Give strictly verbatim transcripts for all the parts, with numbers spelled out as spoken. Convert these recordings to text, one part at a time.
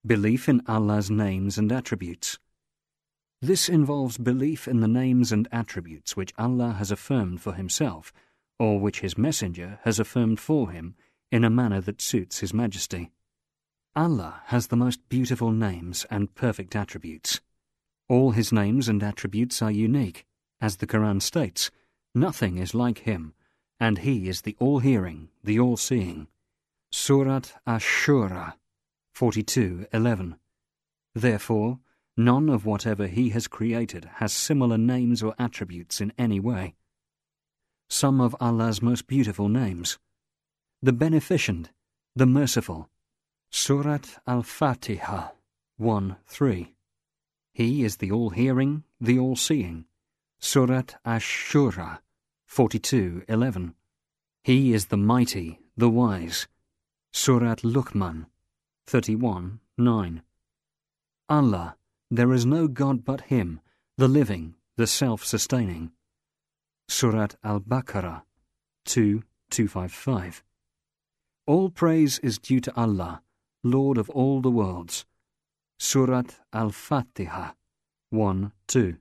Belief in Allah's names and attributes. This involves belief in the names and attributes which Allah has affirmed for himself, or which his messenger has affirmed for him in a manner that suits his majesty. Allah has the most beautiful names and perfect attributes. All his names and attributes are unique. As the Quran states, nothing is like him, and he is the all-hearing, the all-seeing. Surat Ash-Shura forty-two eleven. Therefore, none of whatever he has created has similar names or attributes in any way. Some of Allah's most beautiful names. The Beneficent, the Merciful. Surat Al-Fatiha one three. He is the all-hearing, the all-seeing. Surat Ash-Shura forty-two eleven. He is the mighty, the wise. Surat Luqman thirty-one nine. Allah, there is no God but Him, the living, the self-sustaining. Surat Al-Baqarah two two fifty-five. All praise is due to Allah, Lord of all the worlds. Surat Al-Fatiha one two.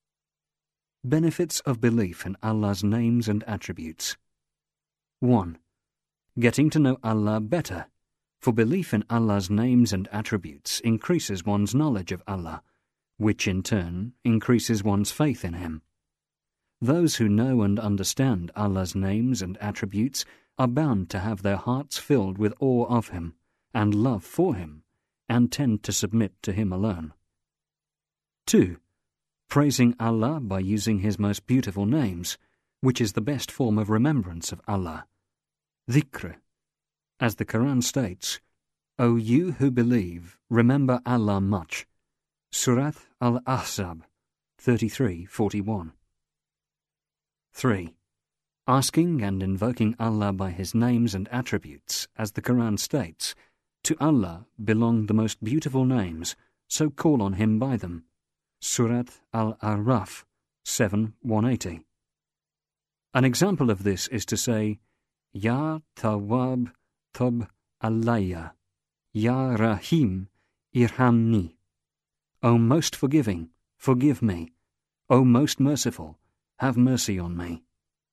Benefits of belief in Allah's names and attributes. one. Getting to know Allah better, for belief in Allah's names and attributes increases one's knowledge of Allah, which in turn increases one's faith in Him. Those who know and understand Allah's names and attributes are bound to have their hearts filled with awe of Him and love for Him, and tend to submit to Him alone. two. Praising Allah by using His most beautiful names, which is the best form of remembrance of Allah. Dhikr. As the Quran states, O you who believe, remember Allah much. Surat Al-Ahzab thirty-three forty-one. three. Asking and invoking Allah by His names and attributes, as the Quran states, to Allah belong the most beautiful names, so call on Him by them. Surat Al-A'raf seven one eighty. An example of this is to say, Ya Tawwab Tub Alayya, Ya Rahim Irhamni. O most forgiving, forgive me. O most merciful, have mercy on me.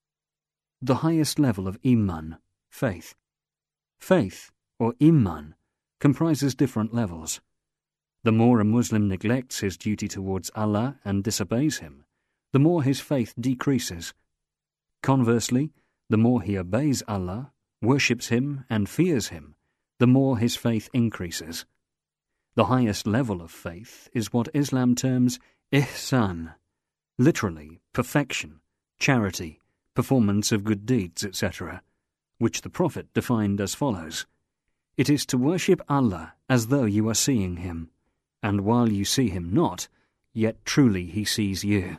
The highest level of Iman, faith. Faith, or Iman, comprises different levels. The more a Muslim neglects his duty towards Allah and disobeys Him, the more his faith decreases. Conversely, the more he obeys Allah, worships Him and fears Him, the more his faith increases. The highest level of faith is what Islam terms ihsan, literally perfection, charity, performance of good deeds, et cetera, which the Prophet defined as follows. It is to worship Allah as though you are seeing Him, and while you see Him not, yet truly He sees you.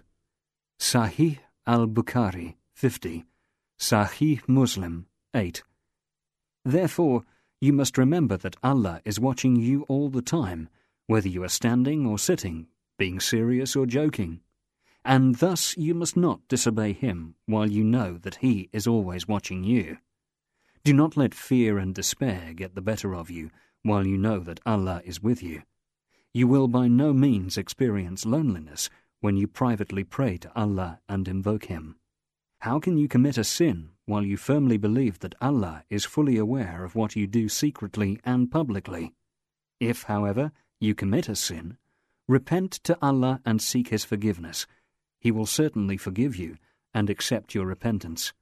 Sahih al-Bukhari fifty, Sahih Muslim eight. Therefore, you must remember that Allah is watching you all the time, whether you are standing or sitting, being serious or joking, and thus you must not disobey Him while you know that He is always watching you. Do not let fear and despair get the better of you while you know that Allah is with you. You will by no means experience loneliness when you privately pray to Allah and invoke Him. How can you commit a sin while you firmly believe that Allah is fully aware of what you do secretly and publicly? If, however, you commit a sin, repent to Allah and seek His forgiveness. He will certainly forgive you and accept your repentance.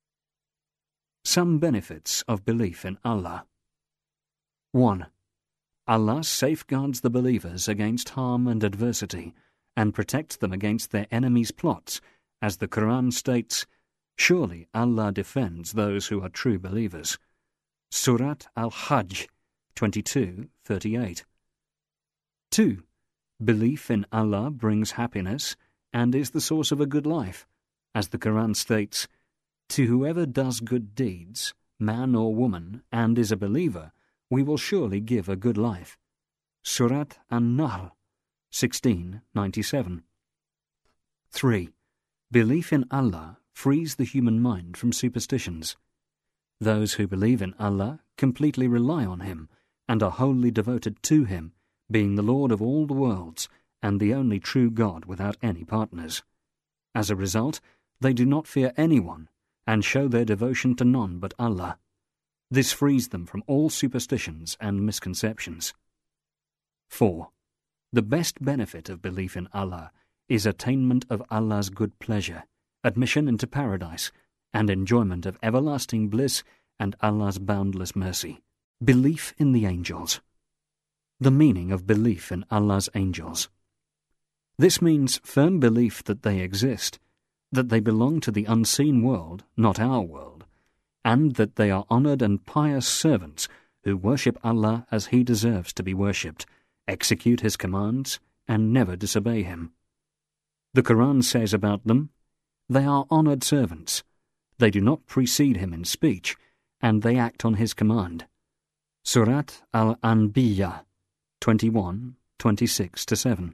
Some benefits of belief in Allah. one. Allah safeguards the believers against harm and adversity, and protects them against their enemies' plots, as the Quran states, Surely Allah defends those who are true believers. Surat Al-Hajj twenty-two thirty-eight. two. Belief in Allah brings happiness and is the source of a good life, as the Quran states, To whoever does good deeds, man or woman, and is a believer, we will surely give a good life. Surat An-Nahl sixteen ninety-seven. three. Belief in Allah frees the human mind from superstitions. Those who believe in Allah completely rely on Him and are wholly devoted to Him being the Lord of all the worlds and the only true God without any partners. As a result, they do not fear anyone and show their devotion to none but Allah. This frees them from all superstitions and misconceptions. four. The best benefit of belief in Allah is attainment of Allah's good pleasure, admission into paradise, and enjoyment of everlasting bliss and Allah's boundless mercy. Belief in the angels. The meaning of belief in Allah's angels. This means firm belief that they exist, that they belong to the unseen world, not our world, and that they are honored and pious servants who worship Allah as He deserves to be worshipped, execute His commands, and never disobey Him. The Quran says about them, "They are honored servants. They do not precede Him in speech, and they act on His command." Surat Al-Anbiya twenty-one, twenty-six to seven.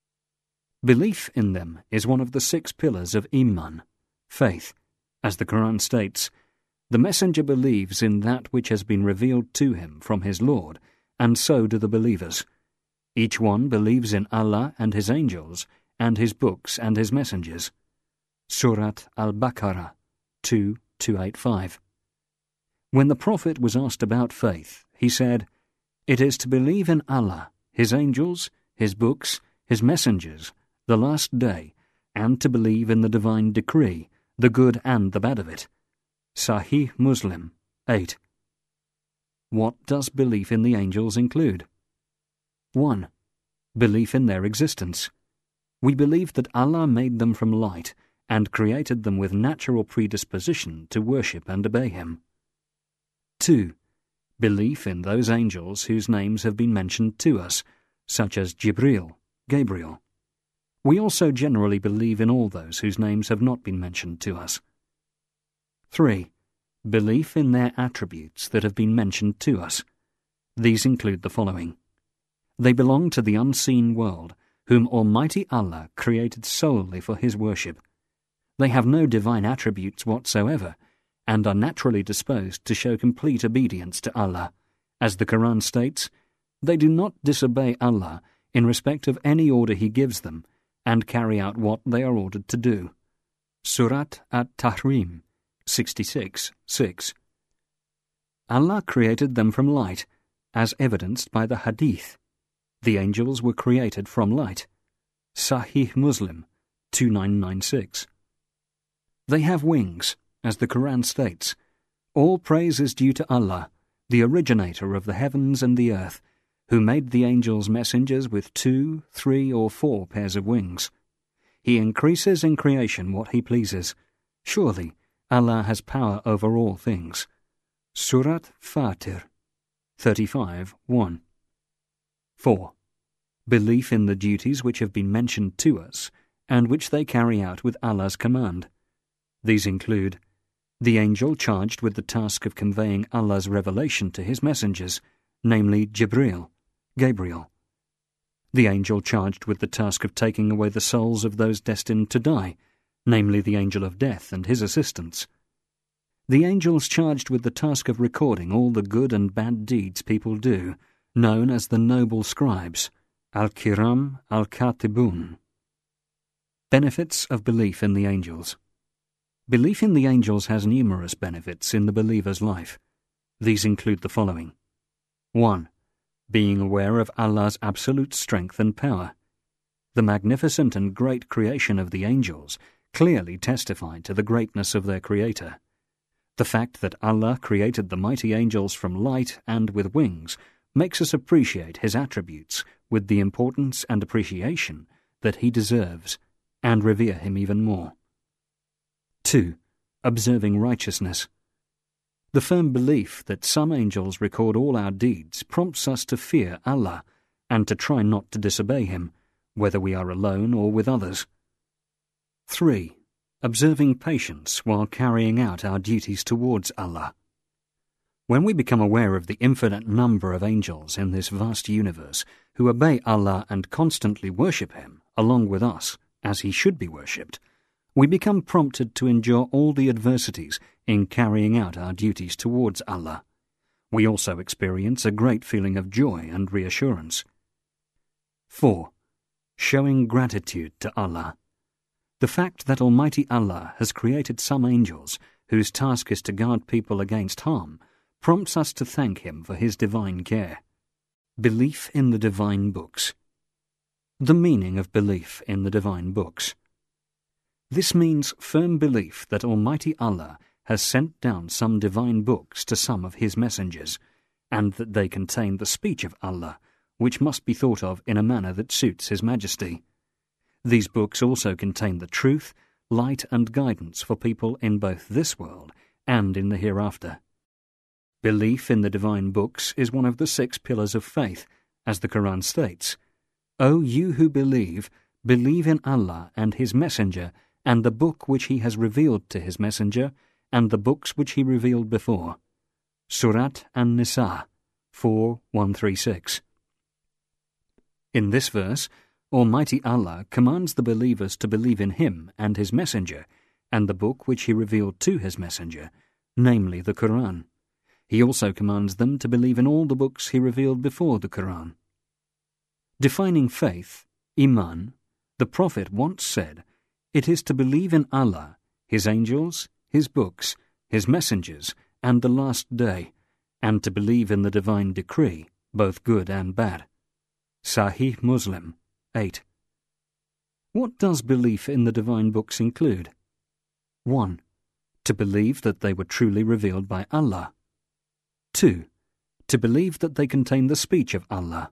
Belief in them is one of the six pillars of Iman, faith. As the Quran states, "The messenger believes in that which has been revealed to him from his Lord, and so do the believers. Each one believes in Allah and His angels, and His books and His messengers." Surat Al-Baqarah two, two eighty-five. When the Prophet was asked about faith, he said, "It is to believe in Allah, His angels, His books, His messengers, the last day, and to believe in the divine decree, the good and the bad of it." Sahih Muslim eight. What does belief in the angels include? one. Belief in their existence. We believe that Allah made them from light and created them with natural predisposition to worship and obey Him. two. Belief in those angels whose names have been mentioned to us, such as Jibril, Gabriel. We also generally believe in all those whose names have not been mentioned to us. three. Belief in their attributes that have been mentioned to us. These include the following. They belong to the unseen world, whom Almighty Allah created solely for His worship. They have no divine attributes whatsoever, and are naturally disposed to show complete obedience to Allah. As the Quran states, they do not disobey Allah in respect of any order He gives them, and carry out what they are ordered to do. Surat At-Tahrim sixty-six, six. Allah created them from light, as evidenced by the Hadith. The angels were created from light. Sahih Muslim two nine nine six. They have wings, as the Quran states. All praise is due to Allah, the originator of the heavens and the earth, who made the angels messengers with two, three, or four pairs of wings. He increases in creation what He pleases. Surely, Allah has power over all things. Surat Fatir thirty-five, one. four. Belief in the duties which have been mentioned to us, and which they carry out with Allah's command. These include the angel charged with the task of conveying Allah's revelation to His messengers, namely Jibril, Gabriel. The angel charged with the task of taking away the souls of those destined to die, namely the angel of death and his assistants. The angels charged with the task of recording all the good and bad deeds people do, known as the noble scribes, Al-Kiram Al-Katibun. Benefits of belief in the angels. Belief in the angels has numerous benefits in the believer's life. These include the following. one. Being aware of Allah's absolute strength and power. The magnificent and great creation of the angels clearly testified to the greatness of their Creator. The fact that Allah created the mighty angels from light and with wings makes us appreciate His attributes with the importance and appreciation that He deserves, and revere Him even more. two. Observing righteousness. The firm belief that some angels record all our deeds prompts us to fear Allah and to try not to disobey Him, whether we are alone or with others. three. Observing patience while carrying out our duties towards Allah. When we become aware of the infinite number of angels in this vast universe who obey Allah and constantly worship Him along with us, as He should be worshipped, we become prompted to endure all the adversities in carrying out our duties towards Allah. We also experience a great feeling of joy and reassurance. four. Showing gratitude to Allah. The fact that Almighty Allah has created some angels whose task is to guard people against harm prompts us to thank Him for His divine care. Belief in the Divine Books. The meaning of belief in the Divine Books. This means firm belief that Almighty Allah has sent down some divine books to some of His messengers, and that they contain the speech of Allah, which must be thought of in a manner that suits His Majesty. These books also contain the truth, light and guidance for people in both this world and in the hereafter. Belief in the divine books is one of the six pillars of faith, as the Quran states, O you who believe, believe in Allah and His Messenger, and the book which He has revealed to His Messenger, and the books which He revealed before. Surat An-Nisa four one three six. In this verse, Almighty Allah commands the believers to believe in Him and His Messenger, and the book which He revealed to His Messenger, namely the Quran. He also commands them to believe in all the books He revealed before the Quran. Defining faith, Iman, the Prophet once said, it is to believe in Allah, His angels, His books, His messengers, and the last day, and to believe in the divine decree, both good and bad. Sahih Muslim eight. What does belief in the divine books include? one. To believe that they were truly revealed by Allah. two. To believe that they contain the speech of Allah.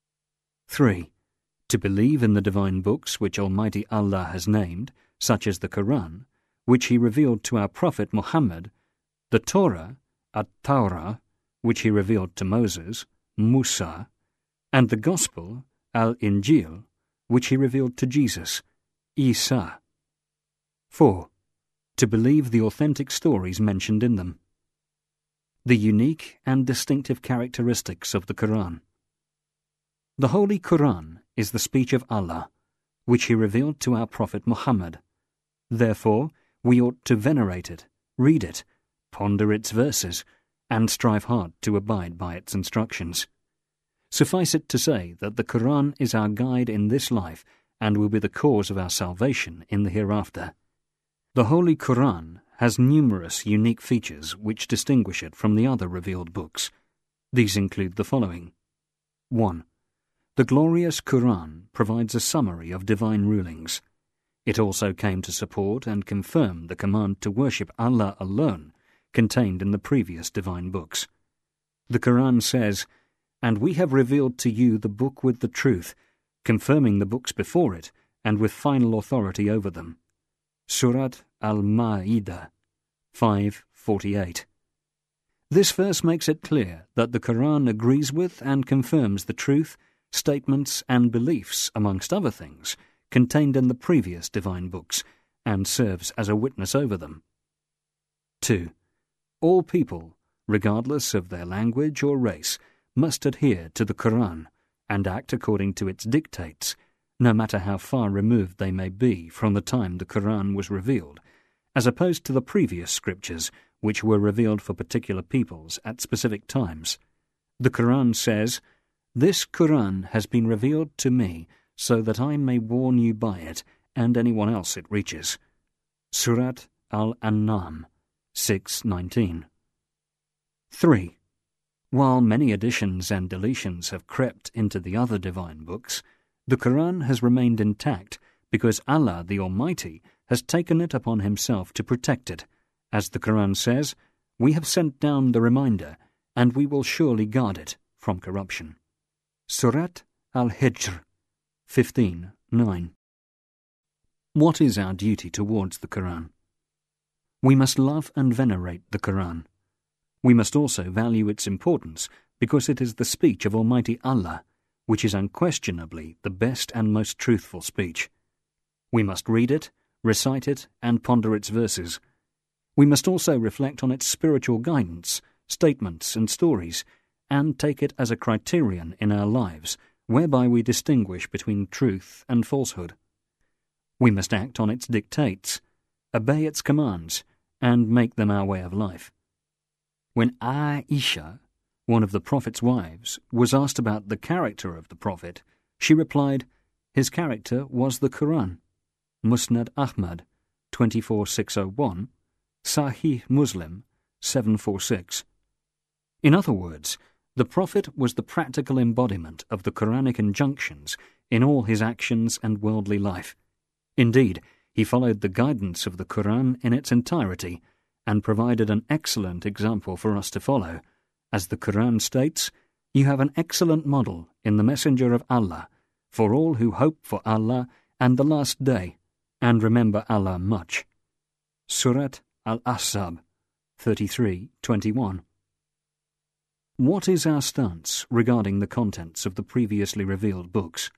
three. To believe in the divine books which Almighty Allah has named, such as the Quran, which He revealed to our Prophet Muhammad, the Torah, At-Tawrah, which He revealed to Moses, Musa, and the Gospel, Al-Injil, which He revealed to Jesus, Isa. four. To believe the authentic stories mentioned in them. The unique and distinctive characteristics of the Quran. The Holy Quran is the speech of Allah, which He revealed to our Prophet Muhammad. Therefore, we ought to venerate it, read it, ponder its verses, and strive hard to abide by its instructions. Suffice it to say that the Quran is our guide in this life and will be the cause of our salvation in the hereafter. The Holy Quran has numerous unique features which distinguish it from the other revealed books. These include the following. one. The glorious Quran provides a summary of divine rulings. It also came to support and confirm the command to worship Allah alone contained in the previous divine books. The Quran says, "And we have revealed to you the book with the truth, confirming the books before it, and with final authority over them." Surat Al-Ma'idah five forty-eight. This verse makes it clear that the Quran agrees with and confirms the truth, statements and beliefs, amongst other things, contained in the previous divine books, and serves as a witness over them. two. All people, regardless of their language or race, must adhere to the Quran and act according to its dictates, no matter how far removed they may be from the time the Quran was revealed, as opposed to the previous scriptures, which were revealed for particular peoples at specific times. The Quran says, "This Quran has been revealed to me so that I may warn you by it and anyone else it reaches." Surat Al-An'am six nineteen. three. While many additions and deletions have crept into the other divine books, the Quran has remained intact because Allah the Almighty has taken it upon Himself to protect it. As the Quran says, "We have sent down the reminder, and we will surely guard it from corruption." Surat Al-Hijr fifteen nine. What is our duty towards the Quran? We must love and venerate the Quran. We must also value its importance because it is the speech of Almighty Allah, which is unquestionably the best and most truthful speech. We must read it, recite it, and ponder its verses. We must also reflect on its spiritual guidance, statements, and stories, and take it as a criterion in our lives, whereby we distinguish between truth and falsehood. We must act on its dictates, obey its commands, and make them our way of life. When Aisha, one of the Prophet's wives, was asked about the character of the Prophet, She replied, his character was the Quran. Musnad Ahmad, twenty-four six oh one, Sahih Muslim, seven forty-six. In other words, the Prophet was the practical embodiment of the Quranic injunctions in all his actions and worldly life. Indeed, he followed the guidance of the Quran in its entirety and provided an excellent example for us to follow. As the Quran states, "You have an excellent model in the Messenger of Allah for all who hope for Allah and the Last Day, and remember Allah much." Surat Al-Ahzab, thirty-three twenty-one. What is our stance regarding the contents of the previously revealed books?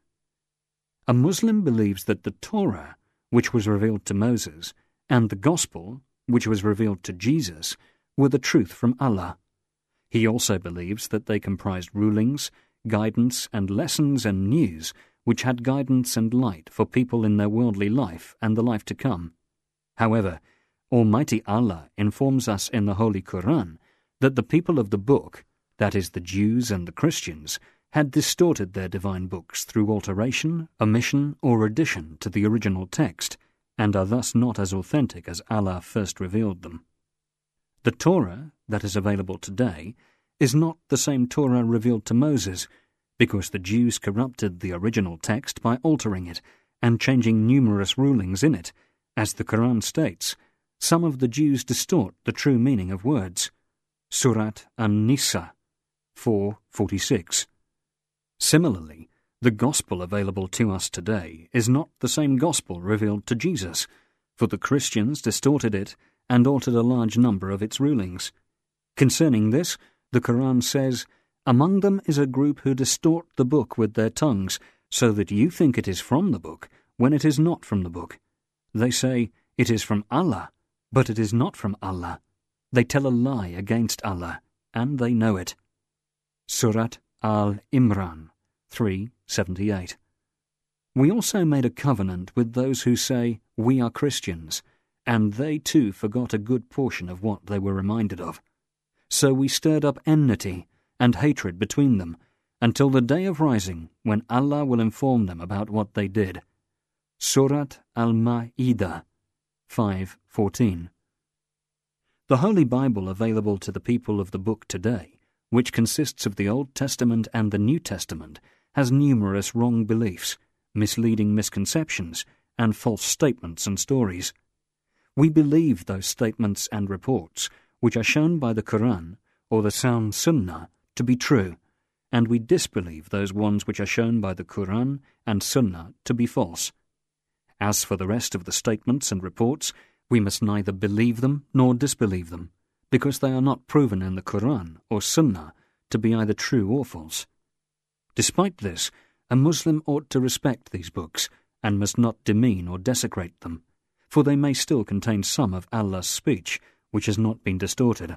A Muslim believes that the Torah, which was revealed to Moses, and the Gospel, which was revealed to Jesus, were the truth from Allah. He also believes that they comprised rulings, guidance, and lessons and news which had guidance and light for people in their worldly life and the life to come. However, Almighty Allah informs us in the Holy Quran that the people of the book, that is, the Jews and the Christians, had distorted their divine books through alteration, omission, or addition to the original text, and are thus not as authentic as Allah first revealed them. The Torah, that is available today, is not the same Torah revealed to Moses, because the Jews corrupted the original text by altering it and changing numerous rulings in it. As the Quran states, some of the Jews distort the true meaning of words. Surat An-Nisa, four forty-six. Similarly, the gospel available to us today is not the same gospel revealed to Jesus, for the Christians distorted it and altered a large number of its rulings. Concerning this, the Quran says, "Among them is a group who distort the book with their tongues, so that you think it is from the book, when it is not from the book. They say, it is from Allah, but it is not from Allah. They tell a lie against Allah, and they know it." Surat Al-Imran, three seventy-eight. We also made a covenant with those who say, "We are Christians," and they too forgot a good portion of what they were reminded of. So we stirred up enmity and hatred between them, until the day of rising, when Allah will inform them about what they did. Surat Al-Ma'idah, five fourteen. The Holy Bible available to the people of the book today, which consists of the Old Testament and the New Testament, has numerous wrong beliefs, misleading misconceptions, and false statements and stories. We believe those statements and reports which are shown by the Quran or the sound Sunnah to be true, and we disbelieve those ones which are shown by the Quran and Sunnah to be false. As for the rest of the statements and reports, we must neither believe them nor disbelieve them, because they are not proven in the Quran or Sunnah to be either true or false. Despite this, a Muslim ought to respect these books and must not demean or desecrate them, for they may still contain some of Allah's speech which has not been distorted.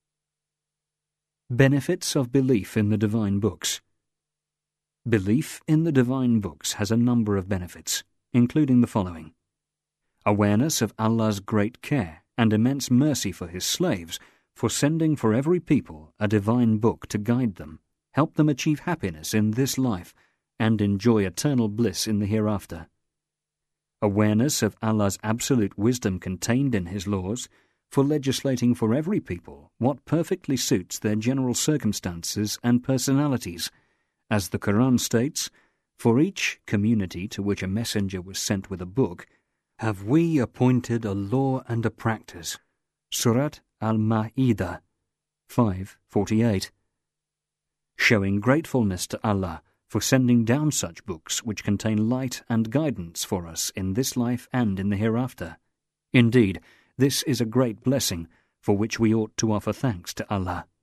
Benefits of belief in the divine books. Belief in the divine books has a number of benefits, including the following: awareness of Allah's great care and immense mercy for his slaves, for sending for every people a divine book to guide them, help them achieve happiness in this life, and enjoy eternal bliss in the hereafter. Awareness of Allah's absolute wisdom contained in his laws, for legislating for every people what perfectly suits their general circumstances and personalities. As the Quran states, "For each community to which a messenger was sent with a book, have we appointed a law and a practice." Surat Al-Ma'idah, five forty-eight. Showing gratefulness to Allah for sending down such books which contain light and guidance for us in this life and in the hereafter. Indeed, this is a great blessing for which we ought to offer thanks to Allah.